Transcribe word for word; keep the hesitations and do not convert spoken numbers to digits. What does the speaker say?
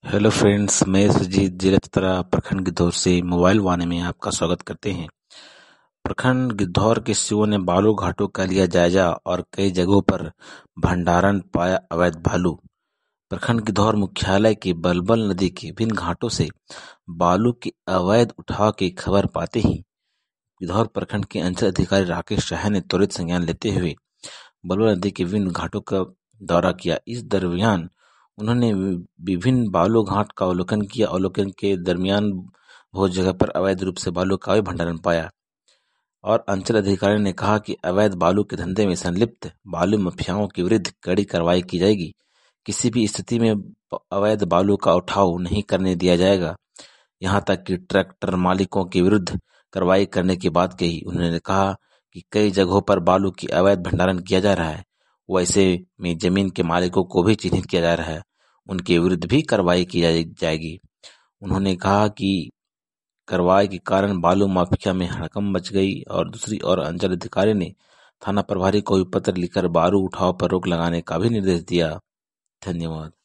Hello friends, मैं सुजीत जिला चतरा प्रखंड गिद्धौर से मोबाइल वाणी में आपका स्वागत करते हैं। प्रखंड गिद्धौर के सीओ ने बालू घाटों का लिया जायजा और कई जगहों पर भंडारण पाया अवैध बालू। प्रखंड गिद्धौर मुख्यालय के बलबल नदी के विभिन्न घाटों से बालू के अवैध उठाव की खबर पाते ही गिद्धौर प्रखंड के अंचल अधिकारी राकेश शाह ने त्वरित संज्ञान लेते हुए बलबल नदी के विभिन्न घाटों का दौरा किया। इस दरमियान उन्होंने विभिन्न बालू घाट का अवलोकन किया। अवलोकन के दरमियान बहुत जगह पर अवैध रूप से बालू का भी भंडारण पाया और अंचल अधिकारी ने कहा कि अवैध बालू के धंधे में संलिप्त बालू माफियाओं के विरुद्ध कड़ी कार्रवाई की जाएगी। किसी भी स्थिति में अवैध बालू का उठाव नहीं करने दिया जाएगा, यहाँ तक कि ट्रैक्टर मालिकों के विरुद्ध कार्रवाई करने की बात कही। उन्होंने कहा कि कई जगहों पर बालू की अवैध भंडारण किया जा रहा है, वैसे में जमीन के मालिकों को भी चिन्हित किया जा रहा है, उनके विरुद्ध भी कार्रवाई की जाएगी। उन्होंने कहा कि कार्रवाई के कारण बालू माफिया में हड़कंप मच गई और दूसरी ओर अंचल अधिकारी ने थाना प्रभारी को भी पत्र लिखकर बालू उठाव पर रोक लगाने का भी निर्देश दिया। धन्यवाद।